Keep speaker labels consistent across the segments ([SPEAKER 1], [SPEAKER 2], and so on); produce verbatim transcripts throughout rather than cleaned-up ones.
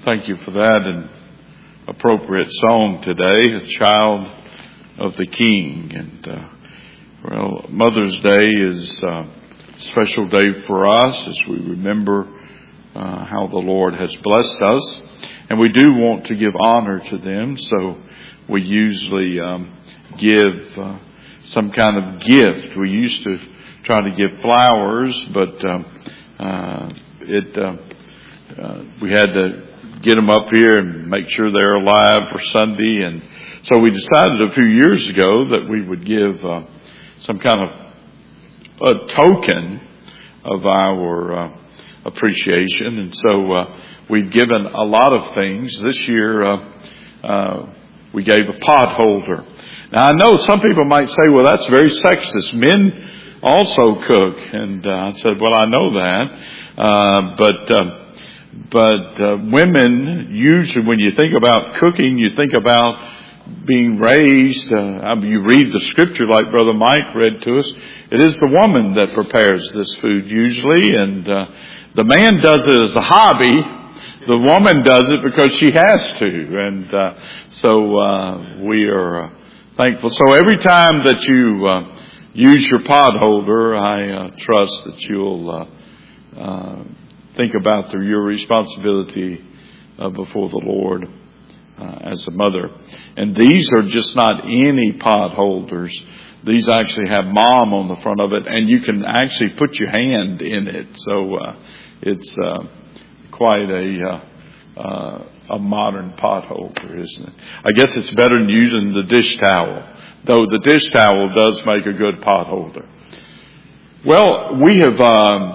[SPEAKER 1] thank you for that and appropriate song today, A Child of the King. And, uh, well, Mother's Day is uh, a special day for us as we remember uh, how the Lord has blessed us. And we do want to give honor to them, so we usually um, give uh, some kind of gift. We used to try to give flowers, but um, uh, it uh, uh, we had to get them up here and make sure they're alive for Sunday. And so we decided a few years ago that we would give uh, some kind of a token of our uh, appreciation. And so uh, we've given a lot of things. This year uh, uh, we gave a pot holder. Now I know some people might say, well, that's very sexist. Men also cook. And uh, I said, well, I know that. Uh, but uh, But uh, women, usually when you think about cooking, you think about being raised. Uh, you read the scripture like Brother Mike read to us. It is the woman that prepares this food usually. And uh, the man does it as a hobby. The woman does it because she has to. And uh, so uh, we are uh, thankful. So every time that you uh, use your pot holder, I uh, trust that you'll uh, uh think about the, your responsibility uh, before the Lord uh, as a mother. And these are just not any pot holders. These actually have mom on the front of it, and you can actually put your hand in it. So uh, it's uh, quite a uh, uh, a modern pot holder, isn't it? I guess it's better than using the dish towel, though the dish towel does make a good pot holder. Well, we have Um,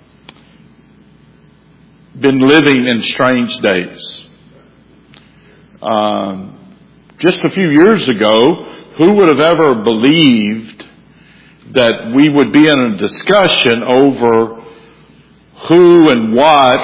[SPEAKER 1] been living in strange days. Um, just a few years ago, who would have ever believed that we would be in a discussion over who and what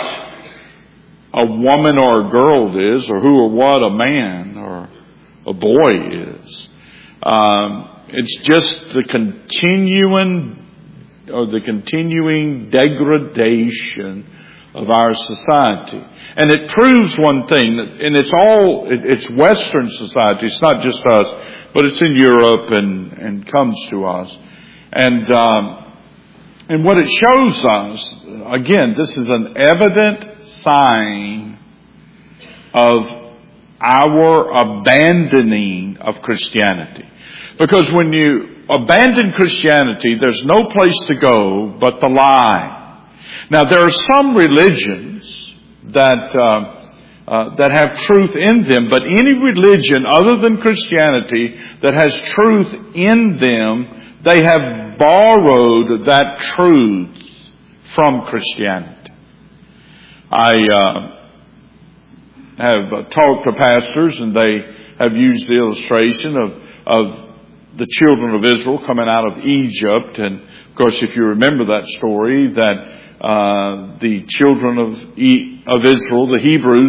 [SPEAKER 1] a woman or a girl is, or who or what a man or a boy is? Um, it's just the continuing or the continuing degradation of our society. And it proves one thing, and it's all, it's Western society. It's not just us, but it's in Europe and, and comes to us. And, um, and what it shows us, again, this is an evident sign of our abandoning of Christianity. Because when you abandon Christianity, there's no place to go but the lie. Now, there are some religions that uh, uh, that have truth in them, but any religion other than Christianity that has truth in them, they have borrowed that truth from Christianity. I uh, have uh, talked to pastors, and they have used the illustration of of the children of Israel coming out of Egypt. And of course, if you remember that story, that Uh, the children of e- of Israel, the Hebrews,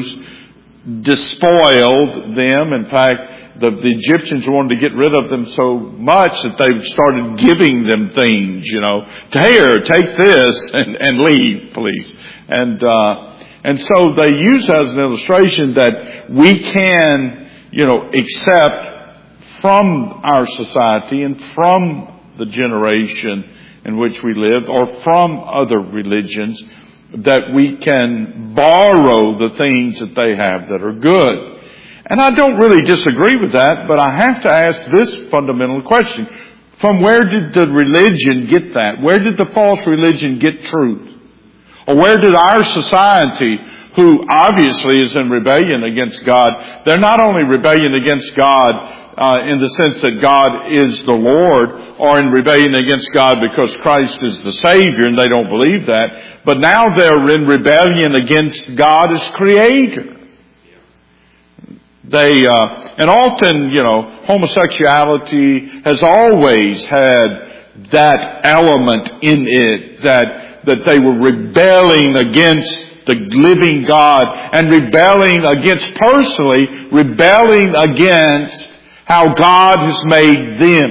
[SPEAKER 1] despoiled them. In fact, the, the Egyptians wanted to get rid of them so much that they started giving them things, you know, here, take this and, and leave, please. And uh, and so they use as an illustration that we can, you know, accept from our society and from the generation in which we live, or from other religions, that we can borrow the things that they have that are good. And I don't really disagree with that, but I have to ask this fundamental question. From where did the religion get that? Where did the false religion get truth? Or where did our society, who obviously is in rebellion against God, they're not only rebellion against God Uh, in the sense that God is the Lord, or in rebellion against God because Christ is the Savior, and they don't believe that. But now they're in rebellion against God as Creator. They, uh, and often, you know, homosexuality has always had that element in it, that, that they were rebelling against the living God, and rebelling against, personally, rebelling against how God has made them.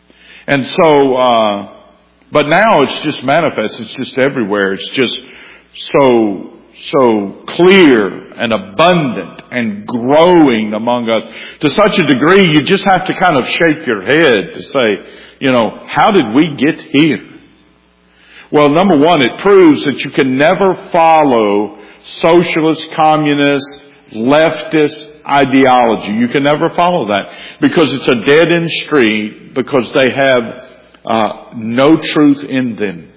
[SPEAKER 1] And so, uh, but now it's just manifest. It's just everywhere. It's just so, so clear and abundant and growing among us to such a degree you just have to kind of shake your head to say, you know, how did we get here? Well, number one, it proves that you can never follow socialist, communist, leftist ideology. You can never follow that because it's a dead-end street, because they have uh, no truth in them.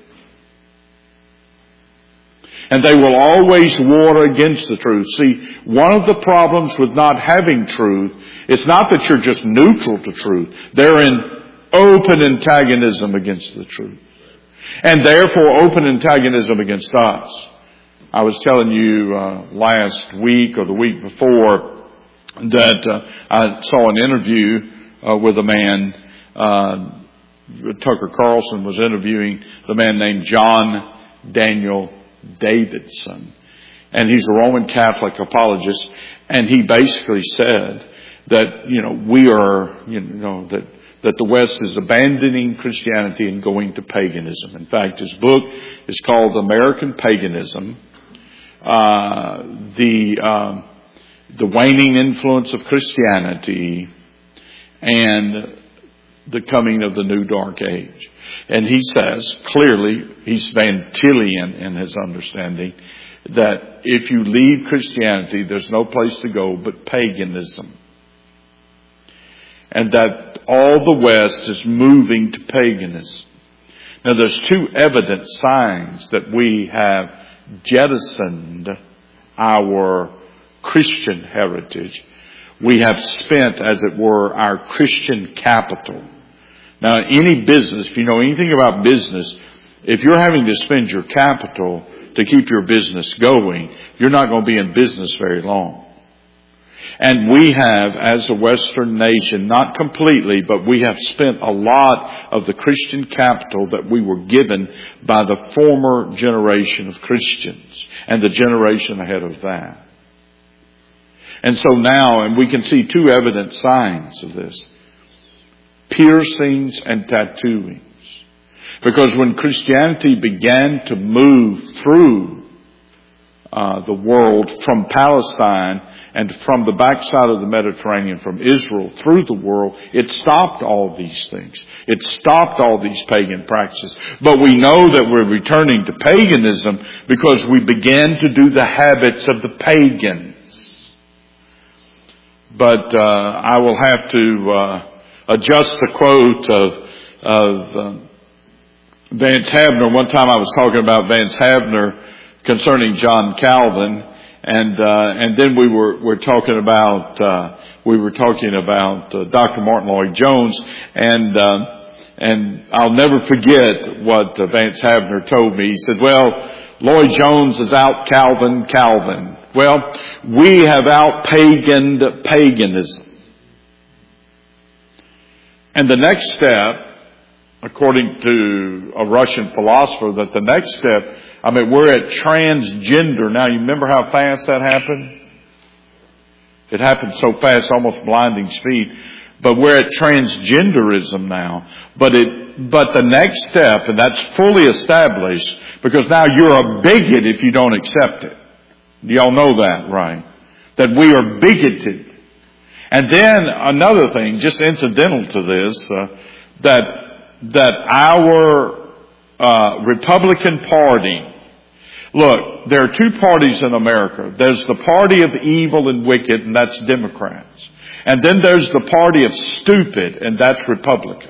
[SPEAKER 1] And they will always war against the truth. See, one of the problems with not having truth is not that you're just neutral to truth. They're in open antagonism against the truth. And therefore open antagonism against us. I was telling you uh, last week or the week before that uh, I saw an interview uh, with a man. Uh, Tucker Carlson was interviewing the man named John Daniel Davidson. And he's a Roman Catholic apologist. And he basically said that, you know, we are, you know, that that the West is abandoning Christianity and going to paganism. In fact, his book is called American Paganism, uh, the uh, the waning influence of Christianity and the coming of the new dark age. And he says clearly, he's Van Tillian in his understanding, that if you leave Christianity, there's no place to go but paganism. And that all the West is moving to paganism. Now there's two evident signs that we have jettisoned our Christian heritage. We have spent, as it were, our Christian capital. Now any business, if you know anything about business, if you're having to spend your capital to keep your business going, you're not going to be in business very long. And we have, as a Western nation, not completely, but we have spent a lot of the Christian capital that we were given by the former generation of Christians and the generation ahead of that. And so now, and we can see two evident signs of this: piercings and tattooings. Because when Christianity began to move through uh, the world from Palestine and from the backside of the Mediterranean, from Israel through the world, it stopped all these things. It stopped all these pagan practices. But we know that we're returning to paganism because we began to do the habits of the pagans. But uh, I will have to uh, adjust the quote of, of uh, Vance Havner. One time I was talking about Vance Havner concerning John Calvin. And, uh, and then we were, were talking about, uh, we were talking about, uh, Doctor Martin Lloyd Jones. And, uh, and I'll never forget what uh, Vance Havner told me. He said, well, Lloyd Jones is out Calvin, Calvin. Well, we have out paganed paganism. And the next step, according to a Russian philosopher, that the next step, I mean, we're at transgender. Now, you remember how fast that happened? It happened so fast, almost blinding speed. But we're at transgenderism now. But it, but the next step, and that's fully established, because now you're a bigot if you don't accept it. Y'all know that, right? That we are bigoted. And then another thing, just incidental to this, uh, that that our uh, Republican Party, look, there are two parties in America. There's the party of evil and wicked, and that's Democrats. And then there's the party of stupid, and that's Republicans.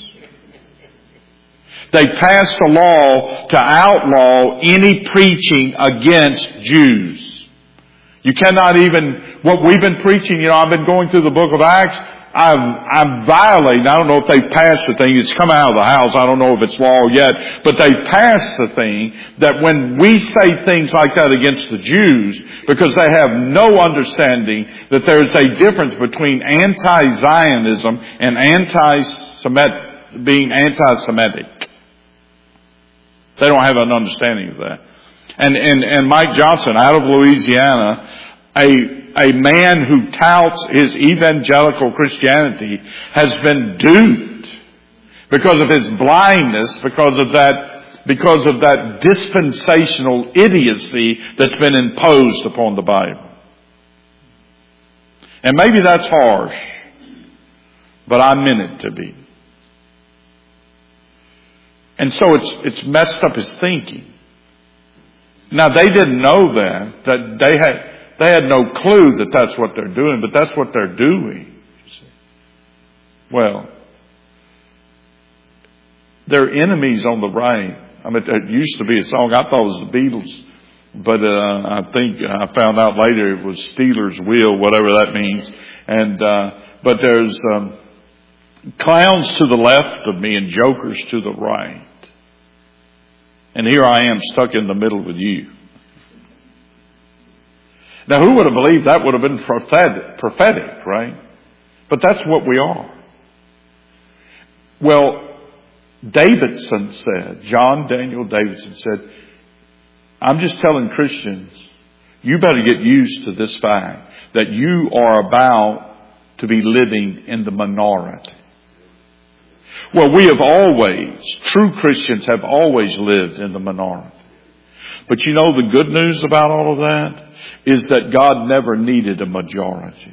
[SPEAKER 1] They passed a law to outlaw any preaching against Jews. You cannot even, what we've been preaching, you know, I've been going through the book of Acts. I'm, I'm violating, I don't know if they passed the thing, it's come out of the House, I don't know if it's law yet, but they passed the thing that when we say things like that against the Jews, because they have no understanding that there's a difference between anti-Zionism and anti-Semitic, being anti-Semitic. They don't have an understanding of that. And, and, and Mike Johnson out of Louisiana, a A man who touts his evangelical Christianity has been duped because of his blindness, because of that because of that dispensational idiocy that's been imposed upon the Bible. And maybe that's harsh, but I meant it to be. And so it's, it's messed up his thinking. Now they didn't know that, that they had, they had no clue that that's what they're doing, but that's what they're doing. You see. Well, they're enemies on the right. I mean, it used to be a song. I thought it was the Beatles, but uh, I think I found out later it was Stealers Wheel, whatever that means. And uh, but there's um, clowns to the left of me and jokers to the right. And here I am stuck in the middle with you. Now, who would have believed that would have been prophetic, prophetic, right? But that's what we are. Well, Davidson said, John Daniel Davidson said, I'm just telling Christians, you better get used to this fact that you are about to be living in the minority. Well, we have always, true Christians have always lived in the minority. But you know the good news about all of that is that God never needed a majority.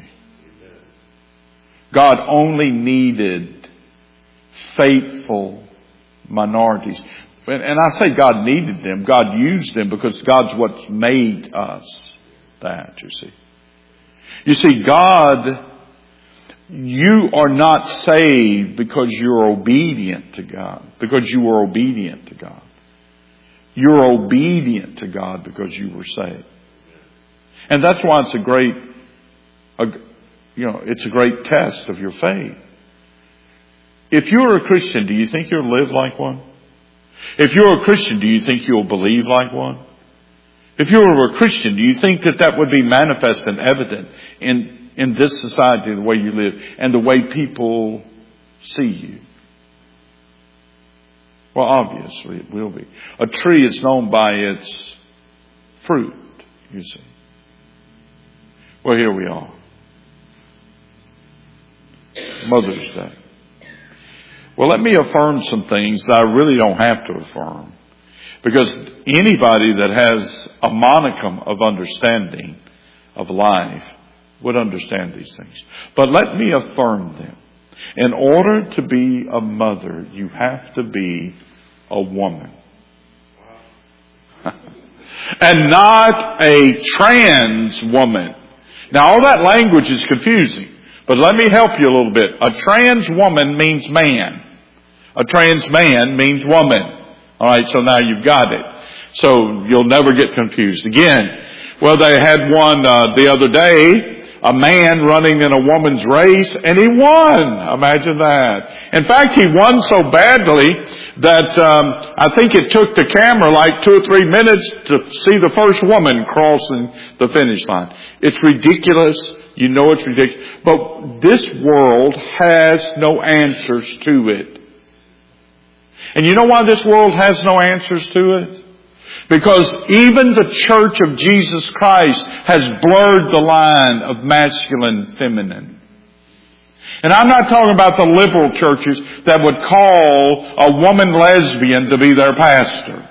[SPEAKER 1] God only needed faithful minorities. And I say God needed them. God used them because God's what's made us that, you see. You see, God, you are not saved because you're obedient to God, because you were obedient to God. You're obedient to God because you were saved. And that's why it's a great, a, you know, it's a great test of your faith. If you're a Christian, do you think you'll live like one? If you're a Christian, do you think you'll believe like one? If you're a Christian, do you think that that would be manifest and evident in, in this society, the way you live and the way people see you? Well, obviously it will be. A tree is known by its fruit, you see. Well, here we are. Mother's Day. Well, let me affirm some things that I really don't have to affirm. Because anybody that has a monicum of understanding of life would understand these things. But let me affirm them. In order to be a mother, you have to be a woman. And not a trans woman. Now, all that language is confusing. But let me help you a little bit. A trans woman means man. A trans man means woman. All right, so now you've got it. So you'll never get confused again. Well, they had one uh, the other day, a man running in a woman's race, and he won. Imagine that. In fact, he won so badly that um, I think it took the camera like two or three minutes to see the first woman crossing the finish line. It's ridiculous. You know it's ridiculous. But this world has no answers to it. And you know why this world has no answers to it? Because even the Church of Jesus Christ has blurred the line of masculine and feminine. And I'm not talking about the liberal churches that would call a woman lesbian to be their pastor.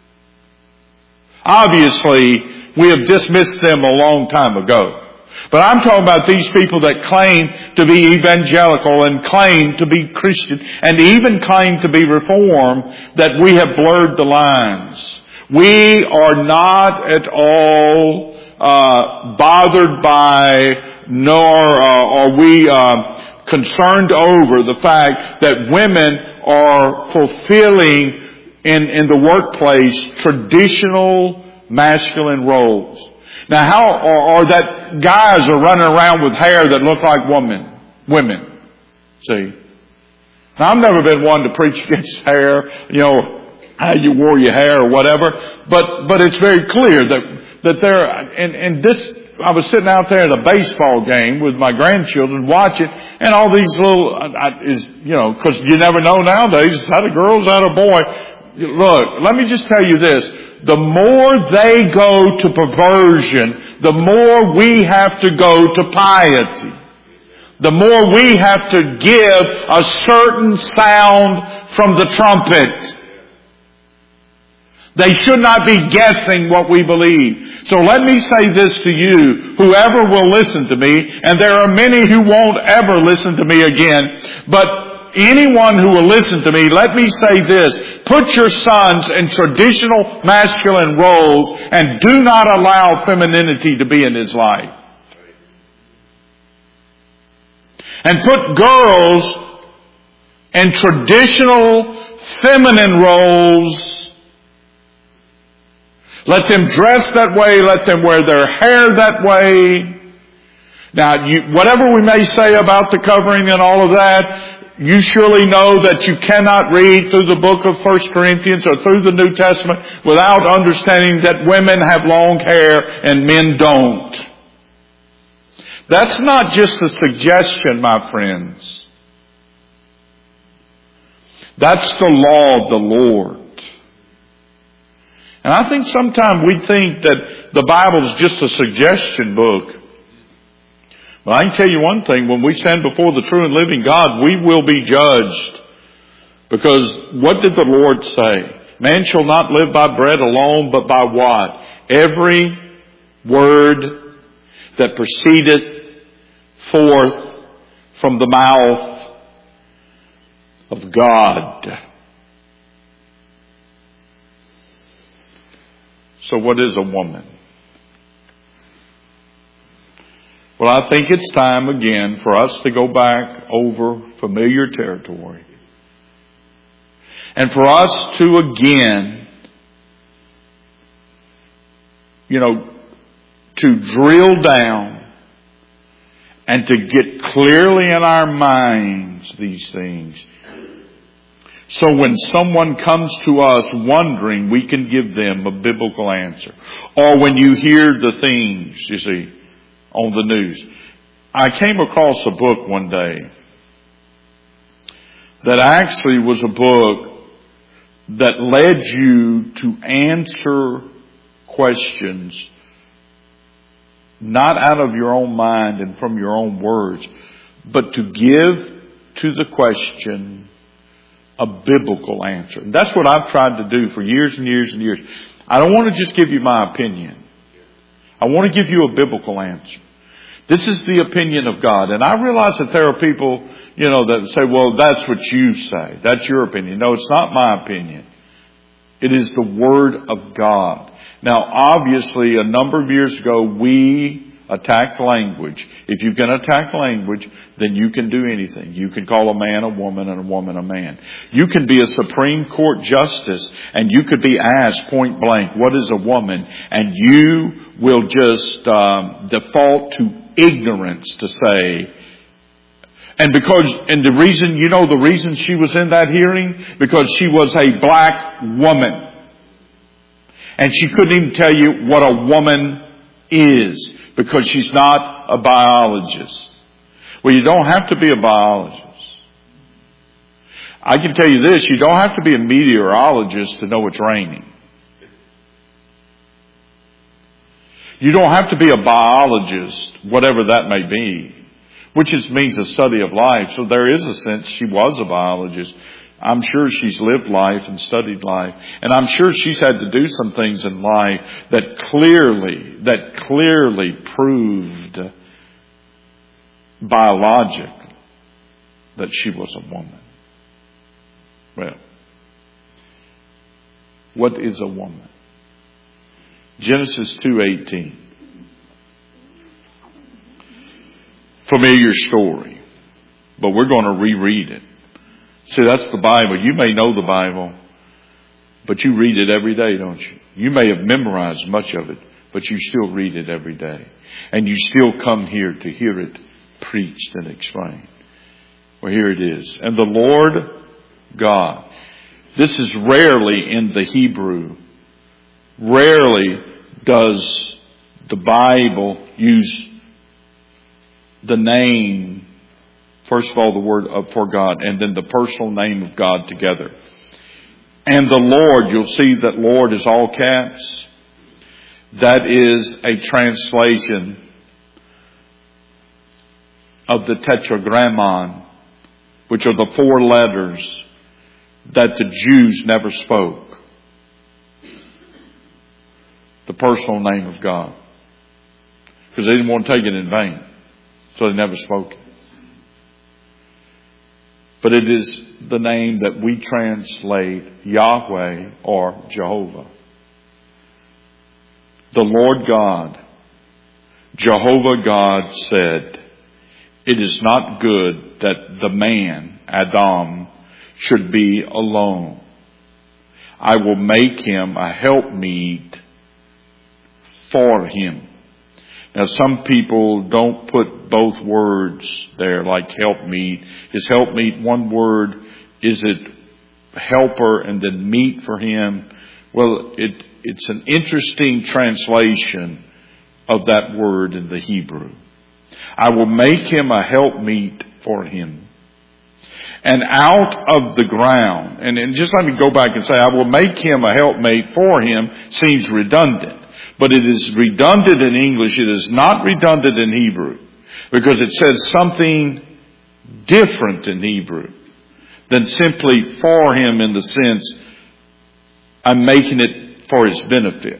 [SPEAKER 1] Obviously, we have dismissed them a long time ago. But I'm talking about these people that claim to be evangelical and claim to be Christian and even claim to be Reformed, that we have blurred the lines. We are not at all uh bothered by, nor uh, are we uh, concerned over the fact that women are fulfilling in, in the workplace traditional masculine roles. Now, how, or, or that guys are running around with hair that look like women, women. See? Now, I've never been one to preach against hair, you know, how you wore your hair or whatever, but, but it's very clear that, that there, and, and this, I was sitting out there at a baseball game with my grandchildren watching, and all these little, I, is, you know, cause you never know nowadays, is that a girl, is that a boy? Look, let me just tell you this. The more they go to perversion, the more we have to go to piety. The more we have to give a certain sound from the trumpet. They should not be guessing what we believe. So let me say this to you, whoever will listen to me, and there are many who won't ever listen to me again, but anyone who will listen to me, let me say this. Put your sons in traditional masculine roles and do not allow femininity to be in his life. And put girls in traditional feminine roles. Let them dress that way. Let them wear their hair that way. Now, you, whatever we may say about the covering and all of that, you surely know that you cannot read through the book of First Corinthians or through the New Testament without understanding that women have long hair and men don't. That's not just a suggestion, my friends. That's the law of the Lord. And I think sometimes we think that the Bible is just a suggestion book. But I can tell you one thing, when we stand before the true and living God, we will be judged. Because what did the Lord say? Man shall not live by bread alone, but by what? Every word that proceedeth forth from the mouth of God. So what is a woman? Well, I think it's time again for us to go back over familiar territory. And for us to again, you know, to drill down and to get clearly in our minds these things. So when someone comes to us wondering, we can give them a biblical answer. Or when you hear the things, you see, on the news. I came across a book one day that actually was a book that led you to answer questions not out of your own mind and from your own words, but to give to the question a biblical answer. And that's what I've tried to do for years and years and years. I don't want to just give you my opinion. I want to give you a biblical answer. This is the opinion of God. And I realize that there are people, you know, that say, well, that's what you say. That's your opinion. No, it's not my opinion. It is the Word of God. Now, obviously, a number of years ago, we attacked language. If you can attack language, then you can do anything. You can call a man a woman and a woman a man. You can be a Supreme Court justice and you could be asked point blank, what is a woman? And you will just um, default to ignorance to say, and because, and the reason, you know the reason she was in that hearing? Because she was a black woman. And she couldn't even tell you what a woman is because she's not a biologist. Well, you don't have to be a biologist. I can tell you this, you don't have to be a meteorologist to know it's raining. You don't have to be a biologist, whatever that may be, which is, means a study of life. So there is a sense she was a biologist. I'm sure she's lived life and studied life. And I'm sure she's had to do some things in life that clearly, that clearly proved biologically that she was a woman. Well, what is a woman? Genesis two eighteen. Familiar story, but we're going to reread it. See, that's the Bible. You may know the Bible, but you read it every day, don't you? You may have memorized much of it, but you still read it every day. And you still come here to hear it preached and explained. Well, here it is. And the Lord God. This is rarely in the Hebrew. Rarely does the Bible use the name, first of all, the word of for God, and then the personal name of God together. And the Lord, you'll see that Lord is all caps. That is a translation of the tetragrammaton, which are the four letters that the Jews never spoke. the personal name of God. Because they didn't want to take it in vain. So they never spoke it. But it is the name that we translate Yahweh or Jehovah. The Lord God, Jehovah God said, "It is not good that the man, Adam, should be alone. I will make him a helpmeet for him." Now some people don't put both words there like helpmeet. Is helpmeet one word? Is it helper and then meet for him? Well, it, it's an interesting translation of that word in the Hebrew. I will make him a helpmeet for him. And out of the ground, and, and just let me go back and say, I will make him a helpmate for him, seems redundant. But it is redundant in English. It is not redundant in Hebrew. Because it says something different in Hebrew than simply for him in the sense, I'm making it for his benefit.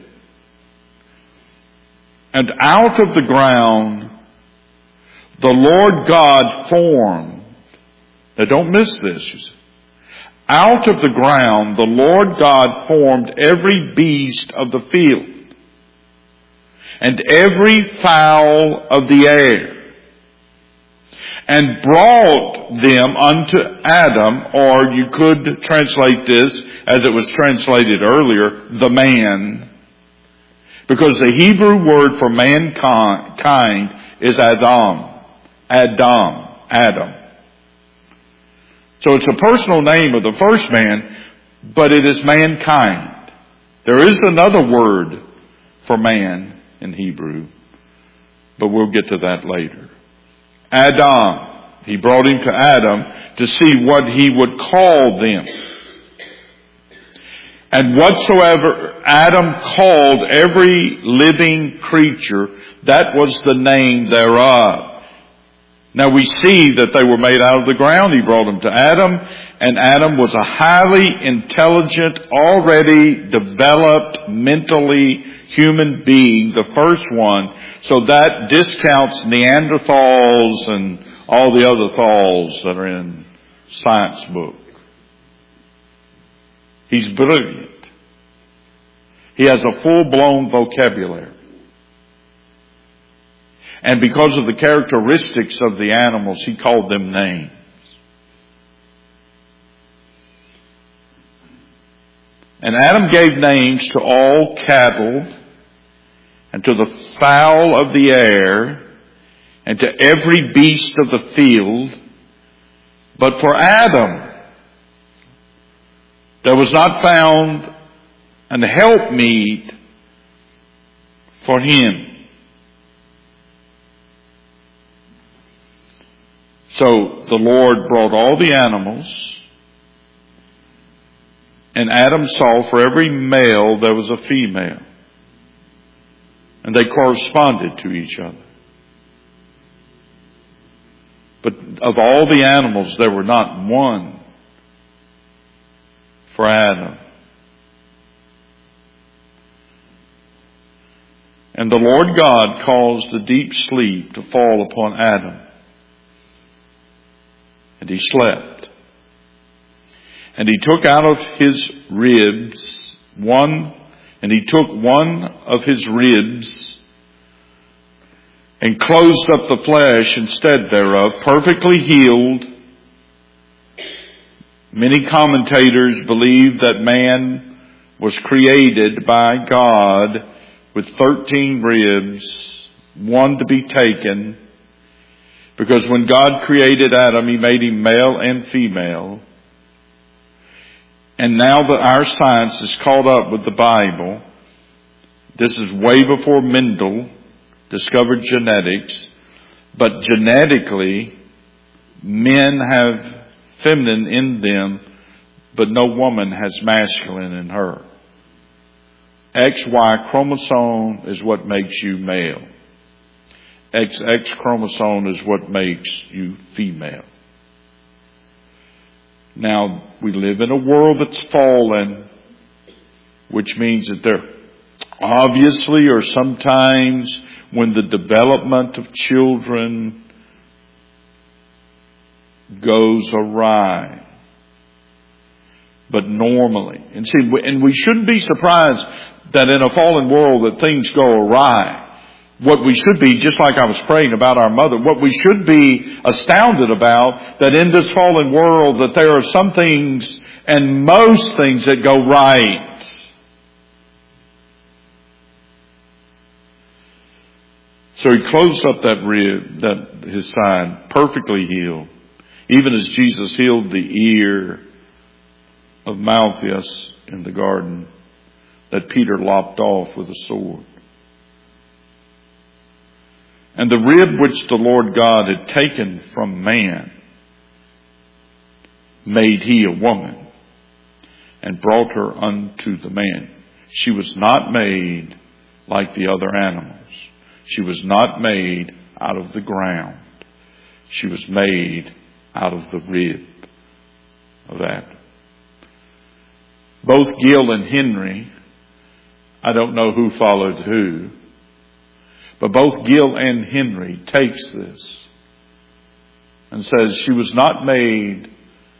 [SPEAKER 1] And out of the ground, the Lord God formed. Now don't miss this. You see. Out of the ground, the Lord God formed every beast of the field and every fowl of the air, and brought them unto Adam, or you could translate this as it was translated earlier, the man, because the Hebrew word for mankind is Adam, Adam, Adam. So it's a personal name of the first man, but it is mankind. There is another word for man in Hebrew, but we'll get to that later. Adam. He brought him to Adam to see what he would call them. And whatsoever Adam called every living creature, that was the name thereof. Now we see that they were made out of the ground. He brought them to Adam, and Adam was a highly intelligent, already developed, mentally human being, the first one. So that discounts Neanderthals and all the other thals that are in science book. He's brilliant. He has a full-blown vocabulary. And because of the characteristics of the animals, he called them names. And Adam gave names to all cattle, and to the fowl of the air, and to every beast of the field. But for Adam, there was not found an helpmeet for him. So the Lord brought all the animals, and Adam saw for every male there was a female. And they corresponded to each other. But of all the animals, there were not one for Adam. And the Lord God caused a deep sleep to fall upon Adam. And he slept. And he took out of his ribs one And he took one of his ribs and closed up the flesh instead thereof, perfectly healed. Many commentators believe that man was created by God with thirteen ribs, one to be taken, because when God created Adam, he made him male and female. And now that our science is caught up with the Bible, this is way before Mendel discovered genetics, but genetically, men have feminine in them, but no woman has masculine in her. X Y chromosome is what makes you male. X X chromosome is what makes you female. Now, we live in a world that's fallen, which means that there obviously, or sometimes when the development of children goes awry. But normally, and see, and we shouldn't be surprised that in a fallen world that things go awry. What we should be, just like I was praying about our mother, what we should be astounded about, that in this fallen world that there are some things and most things that go right. So he closed up that rib, that his side, perfectly healed. Even as Jesus healed the ear of Malchus in the garden that Peter lopped off with a sword. And the rib which the Lord God had taken from man made he a woman and brought her unto the man. She was not made like the other animals. She was not made out of the ground. She was made out of the rib of Adam. Both Gill and Henry, I don't know who followed who, but both Gill and Henry takes this and says she was not made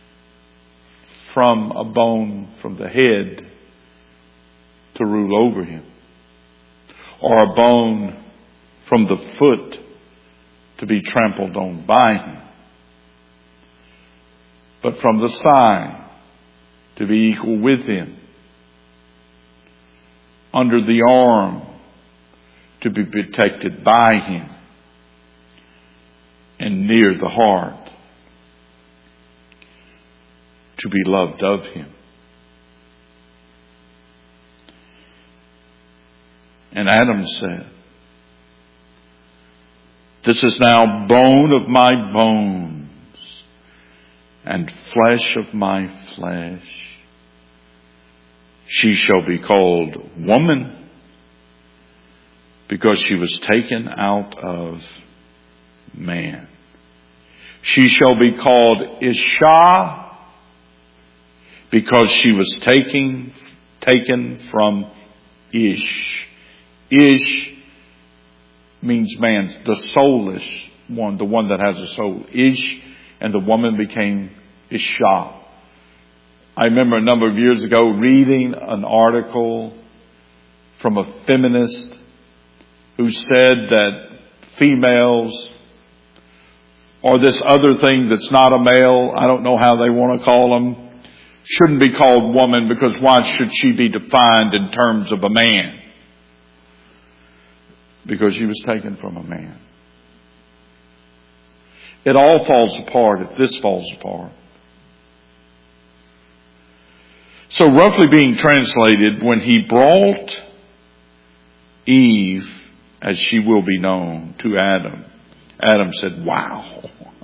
[SPEAKER 1] from a bone from the head to rule over him, or a bone from the foot to be trampled on by him, but from the side to be equal with him, under the arm to be protected by him, and near the heart to be loved of him. And Adam said, "This is now bone of my bones and flesh of my flesh. She shall be called woman, because she was taken out of man. She shall be called Isha, because she was taken, taken from Ish." Ish means man, the soulless one, the one that has a soul. Ish, and the woman became Isha. I remember a number of years ago reading an article from a feminist who said that females, or this other thing that's not a male, I don't know how they want to call them, shouldn't be called woman, because why should she be defined in terms of a man? Because she was taken from a man. It all falls apart if this falls apart. So roughly being translated, when he brought Eve, as she will be known, to Adam, Adam said, "Wow.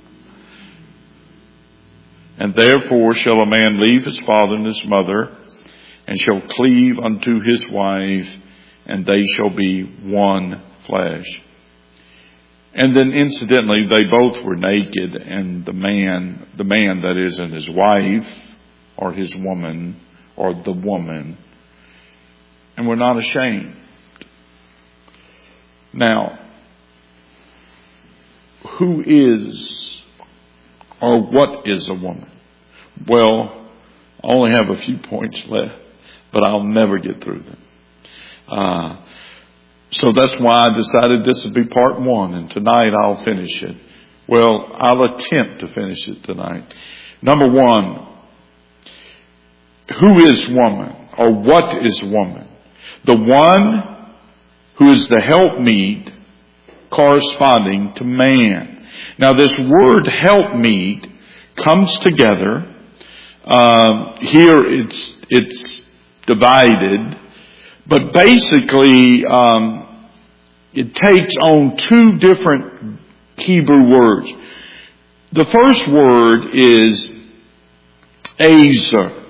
[SPEAKER 1] And therefore shall a man leave his father and his mother, and shall cleave unto his wife, and they shall be one flesh." And then incidentally, they both were naked, and the man, the man that is, and his wife, or his woman, or the woman, and were not ashamed. Now, who is or what is a woman? Well, I only have a few points left, but I'll never get through them. Uh, so that's why I decided this would be part one, and tonight I'll finish it. Well, I'll attempt to finish it tonight. Number one, who is woman, or what is woman? The one who is the helpmeet corresponding to man. Now this word helpmeet comes together. Um, here it's it's divided, but basically um, it takes on two different Hebrew words. The first word is azer,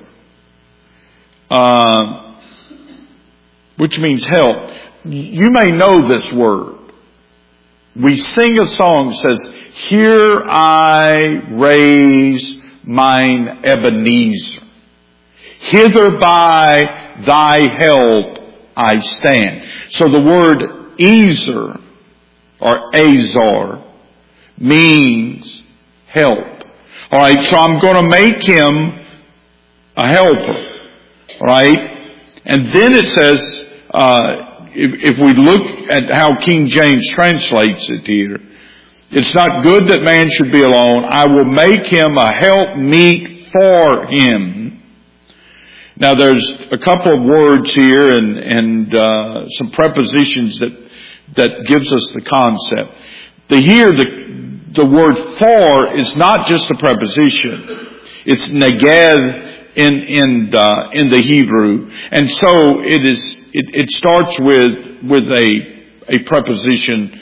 [SPEAKER 1] uh, which means help. You may know this word. We sing a song that says, "Here I raise mine Ebenezer. Hither by thy help I stand. So the word Ezer or Azar means help. All right, so I'm going to make him a helper. All right, and then it says, uh, if, if we look at how King James translates it here, it's not good that man should be alone. I will make him a helpmeet for him. Now there's a couple of words here and, and uh, some prepositions that that gives us the concept. The here, the, the word for is not just a preposition. It's neged in, in the, in the Hebrew. And so it is, it, it starts with, with a, a preposition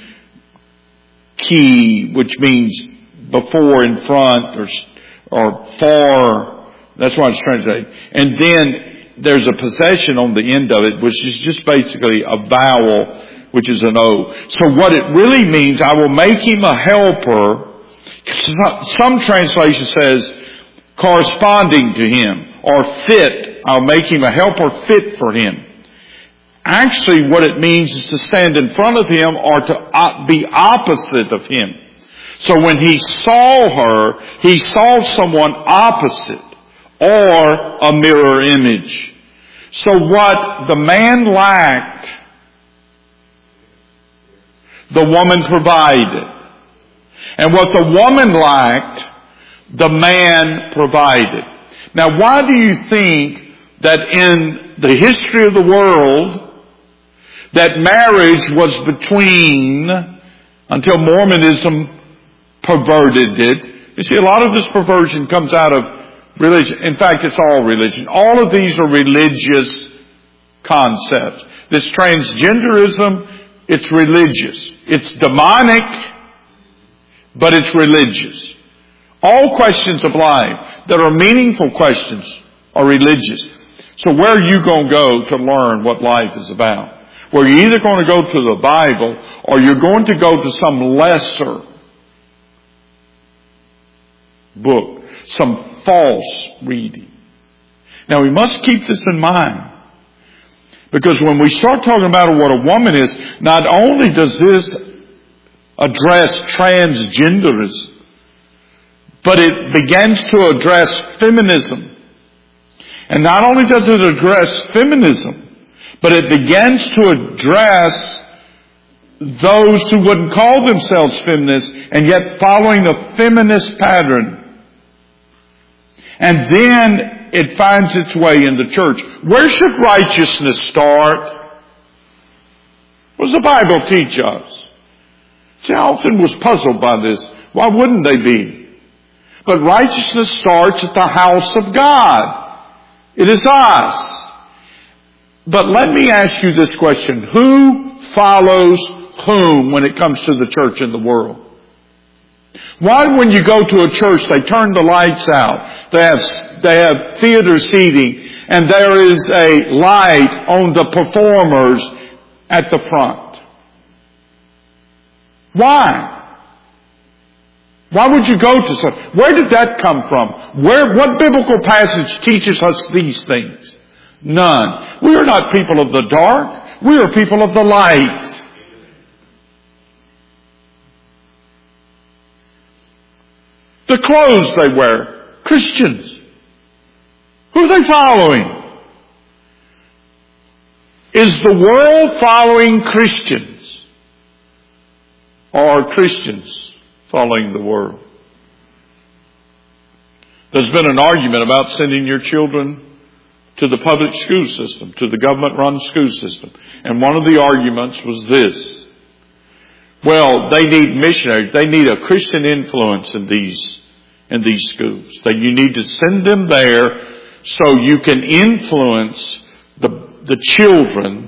[SPEAKER 1] key, which means before, in front, or, or for. That's why it's translated. And then there's a possession on the end of it, which is just basically a vowel, which is an O. So what it really means, I will make him a helper. Some translation says corresponding to him or fit. I'll make him a helper fit for him. Actually, what it means is to stand in front of him or to be opposite of him. So when he saw her, he saw someone opposite or a mirror image. So what the man lacked, the woman provided. And what the woman lacked, the man provided. Now, why do you think that in the history of the world, that marriage was between, until Mormonism perverted it? You see, a lot of this perversion comes out of religion. In fact, it's all religion. All of these are religious concepts. This transgenderism, it's religious. It's demonic, but it's religious. All questions of life that are meaningful questions are religious. So where are you going to go to learn what life is about? Well, you're either going to go to the Bible or you're going to go to some lesser book, some false reading. Now, we must keep this in mind. Because when we start talking about what a woman is, not only does this address transgenderism, but it begins to address feminism. And not only does it address feminism, but it begins to address those who wouldn't call themselves feminists and yet following the feminist pattern. And then it finds its way in the church. Where should righteousness start? What does the Bible teach us? See, I often was puzzled by this. Why wouldn't they be? But righteousness starts at the house of God. It is us. But let me ask you this question. Who follows whom when it comes to the church in the world? Why, when you go to a church, they turn the lights out, they have, they have theater seating, and there is a light on the performers at the front? Why? Why would you go to some? Where did that come from? Where, what biblical passage teaches us these things? None. We are not people of the dark. We are people of the light. The clothes they wear, Christians. Who are they following? Is the world following Christians? Or are Christians following the world? There's been an argument about sending your children to the public school system, to the government-run school system. And one of the arguments was this. Well, they need missionaries. They need a Christian influence in these, in these schools. That you need to send them there so you can influence the, the children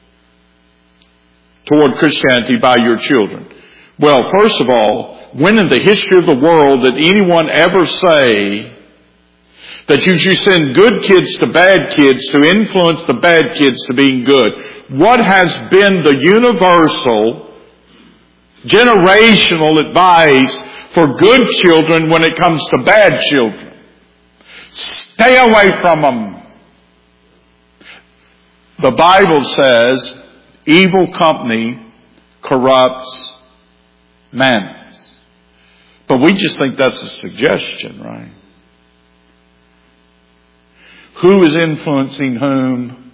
[SPEAKER 1] toward Christianity by your children. Well, first of all, when in the history of the world did anyone ever say that you should send good kids to bad kids to influence the bad kids to being good? What has been the universal, generational advice for good children when it comes to bad children? Stay away from them. The Bible says evil company corrupts manners. But we just think that's a suggestion, right? Who is influencing whom?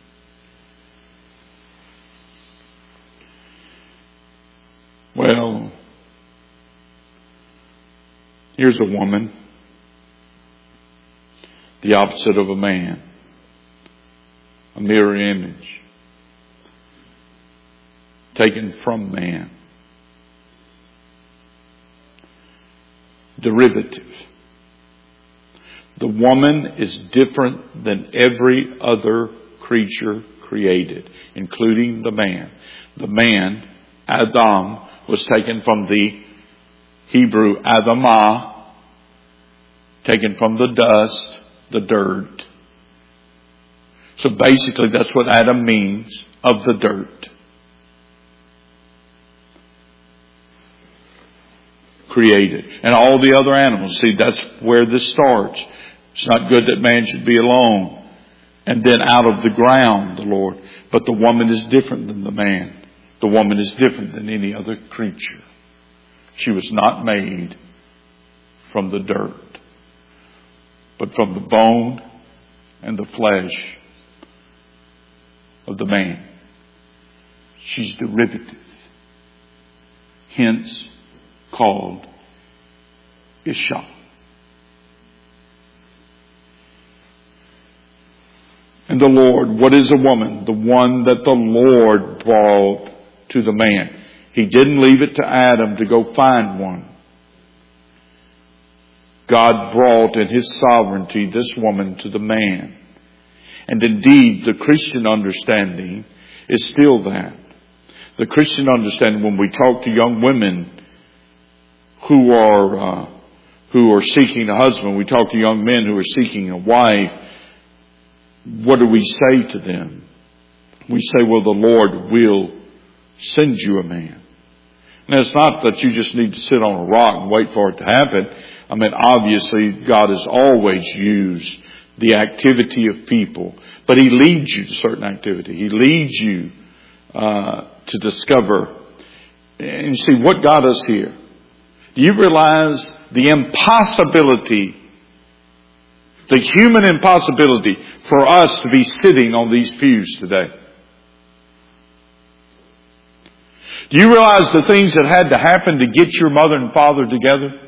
[SPEAKER 1] Well, here's a woman, the opposite of a man, a mirror image, taken from man, derivative. The woman is different than every other creature created, including the man. The man, Adam, was taken from the Hebrew Adamah, taken from the dust, the dirt. So basically that's what Adam means, of the dirt. Created. And all the other animals, see, that's where this starts. It's not good that man should be alone. And then out of the ground, the Lord. But the woman is different than the man. The woman is different than any other creature. She was not made from the dirt, but from the bone and the flesh of the man. She's derivative. Hence called Isha. And the Lord, what is a woman? The one that the Lord brought to the man. He didn't leave it to Adam to go find one. God brought in His sovereignty this woman to the man. And indeed, the Christian understanding is still that. The Christian understanding, when we talk to young women who are uh, who are seeking a husband, we talk to young men who are seeking a wife, what do we say to them? We say, well, the Lord will send you a man. Now, it's not that you just need to sit on a rock and wait for it to happen. I mean, obviously, God has always used the activity of people, but He leads you to certain activity. He leads you uh, to discover. And you see, what got us here? Do you realize the impossibility, the human impossibility for us to be sitting on these pews today? Do you realize the things that had to happen to get your mother and father together?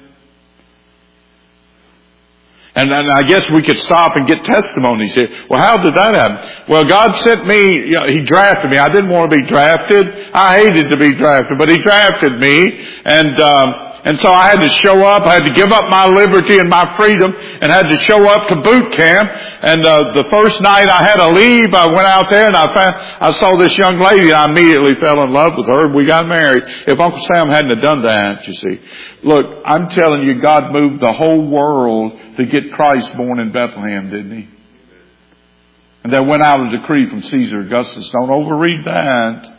[SPEAKER 1] And, and I guess we could stop and get testimonies here. Well, how did that happen? Well, God sent me, you know, He drafted me. I didn't want to be drafted. I hated to be drafted, but He drafted me. And, um, and so I had to show up. I had to give up my liberty and my freedom and had to show up to boot camp. And, uh, the first night I had to leave, I went out there and I found, I saw this young lady and I immediately fell in love with her and we got married. If Uncle Sam hadn't have done that, you see. Look, I'm telling you, God moved the whole world to get Christ born in Bethlehem, didn't He? And there went out a decree from Caesar Augustus. Don't overread that.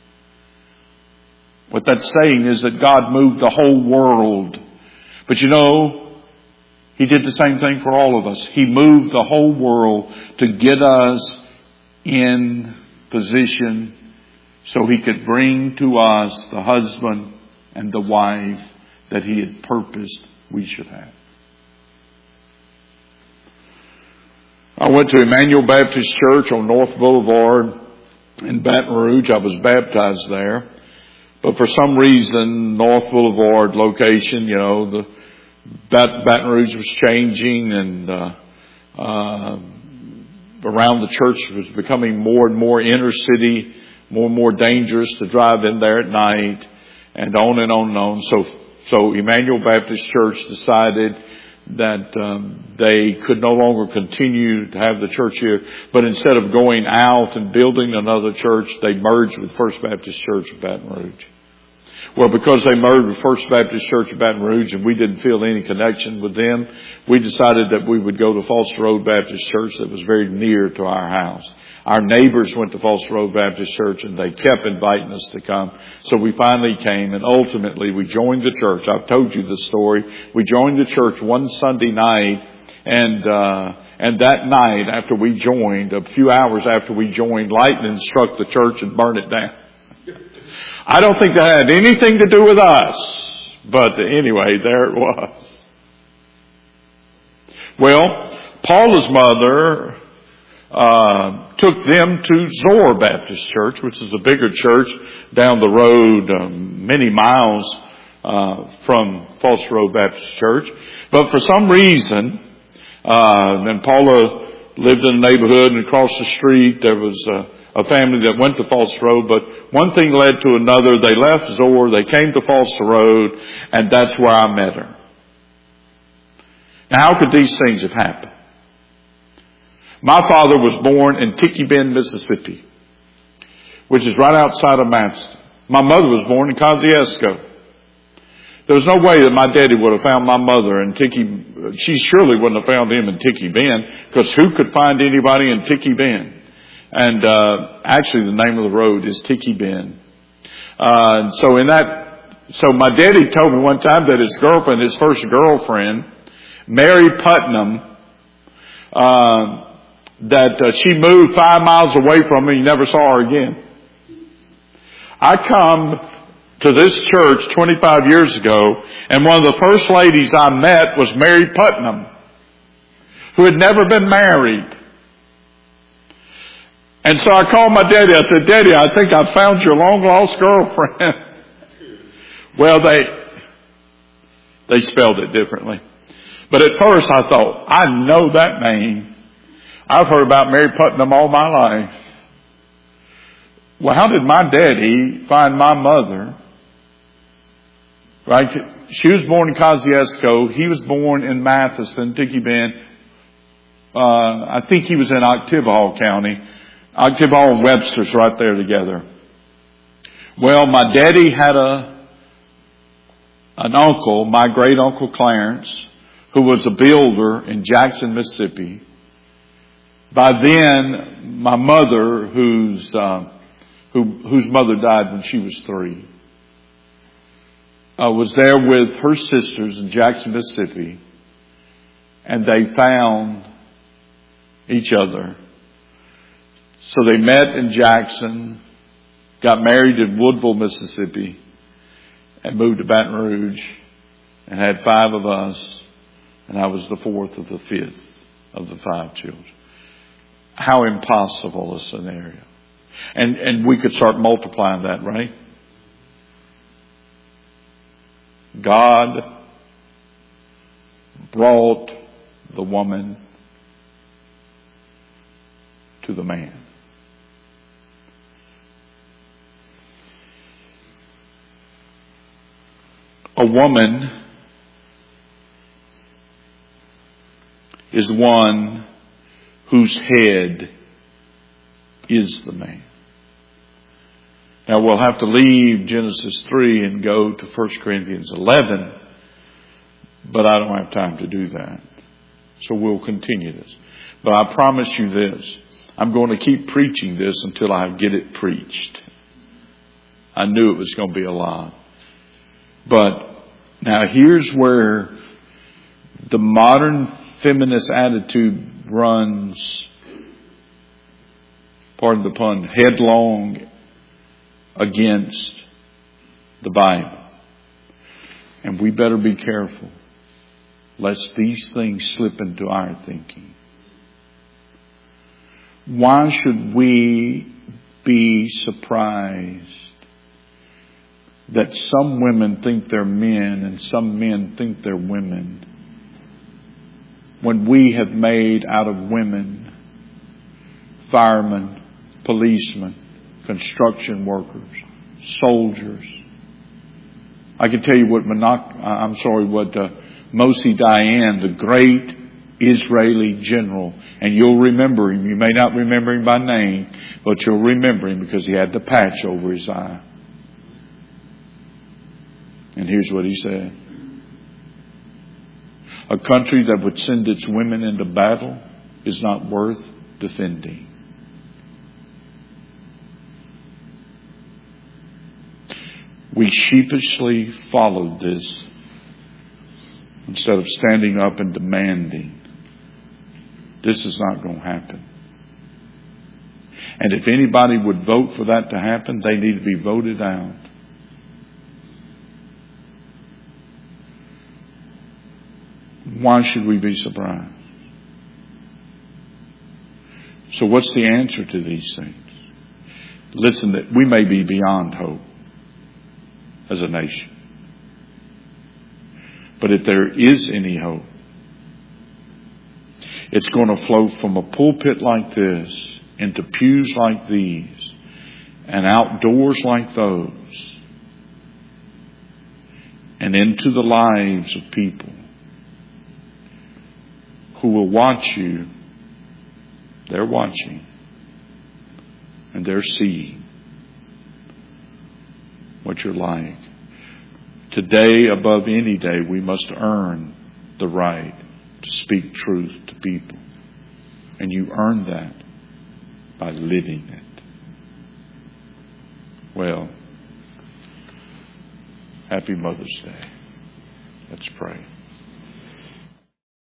[SPEAKER 1] What that's saying is that God moved the whole world. But you know, He did the same thing for all of us. He moved the whole world to get us in position so He could bring to us the husband and the wife that He had purposed we should have. I went to Emmanuel Baptist Church on North Boulevard in Baton Rouge. I was baptized there. But for some reason, North Boulevard location, you know, the Baton Rouge was changing and uh, uh, around the church was becoming more and more inner city, more and more dangerous to drive in there at night, and on and on and on. So So Emmanuel Baptist Church decided that um, they could no longer continue to have the church here, but instead of going out and building another church, they merged with First Baptist Church of Baton Rouge. Well, because they merged with First Baptist Church of Baton Rouge and we didn't feel any connection with them, we decided that we would go to Foster Road Baptist Church that was very near to our house. Our neighbors went to Foster Road Baptist Church and they kept inviting us to come. So we finally came and ultimately we joined the church. I've told you the story. We joined the church one Sunday night and, uh, And that night, after we joined, a few hours after we joined, lightning struck the church and burned it down. I don't think that had anything to do with us. But anyway, there it was. Well, Paula's mother uh took them to Zoar Baptist Church, which is a bigger church down the road, um, many miles uh from Falls Road Baptist Church. But for some reason, uh then Paula lived in a neighborhood, and across the street there was a, a family that went to Falls Road. But one thing led to another. They left Zoar, they came to Falls Road, and that's where I met her. Now, how could these things have happened? My father was born in Tiki Bend, Mississippi, which is right outside of Madison. My mother was born in Kosciuszko. There was no way that my daddy would have found my mother in Tiki. She surely wouldn't have found him in Tiki Bend, because who could find anybody in Tiki Bend? And uh actually, the name of the road is Tiki Bend. Uh, and so in that, so my daddy told me one time that his girlfriend, his first girlfriend, Mary Putnam, uh, that uh, she moved five miles away from me. You never saw her again. I come to this church twenty-five years ago, and one of the first ladies I met was Mary Putnam, who had never been married. And so I called my daddy. I said, "Daddy, I think I found your long lost girlfriend." Well, they they spelled it differently. But at first I thought, I know that name. I've heard about Mary Putnam all my life. Well, how did my daddy find my mother? Right? She was born in Kosciuszko. He was born in Matheson, Tiki Bend. Uh, I think he was in Oktibbeha County. Oktibbeha and Webster's right there together. Well, my daddy had a an uncle, my great uncle Clarence, who was a builder in Jackson, Mississippi. By then, my mother, whose uh, who, whose mother died when she was three, uh, was there with her sisters in Jackson, Mississippi, and they found each other. So they met in Jackson, got married in Woodville, Mississippi, and moved to Baton Rouge, and had five of us. And I was the fourth of the fifth of the five children. How impossible a scenario. And and we could start multiplying that, right? God brought the woman to the man. A woman is one whose head is the man. Now we'll have to leave Genesis three and go to First Corinthians eleven, but I don't have time to do that. So we'll continue this. But I promise you this, I'm going to keep preaching this until I get it preached. I knew it was going to be a lot. But now here's where the modern feminist attitude runs, pardon the pun, headlong against the Bible. And we better be careful lest these things slip into our thinking. Why should we be surprised that some women think they're men and some men think they're women, when we have made out of women firemen, policemen, construction workers, soldiers? I can tell you what Monak, I'm sorry, what uh, Moshe Dayan, the great Israeli general, and you'll remember him. You may not remember him by name, but you'll remember him because he had the patch over his eye. And here's what he said. A country that would send its women into battle is not worth defending. We sheepishly followed this instead of standing up and demanding this is not going to happen. And if anybody would vote for that to happen, they need to be voted out. Why should we be surprised? So what's the answer to these things? Listen, that we may be beyond hope as a nation. But if there is any hope, it's going to flow from a pulpit like this into pews like these and outdoors like those and into the lives of people who will watch you. They're watching and they're seeing what you're like. Today, above any day, we must earn the right to speak truth to people. And you earn that by living it. Well, happy Mother's Day. Let's pray.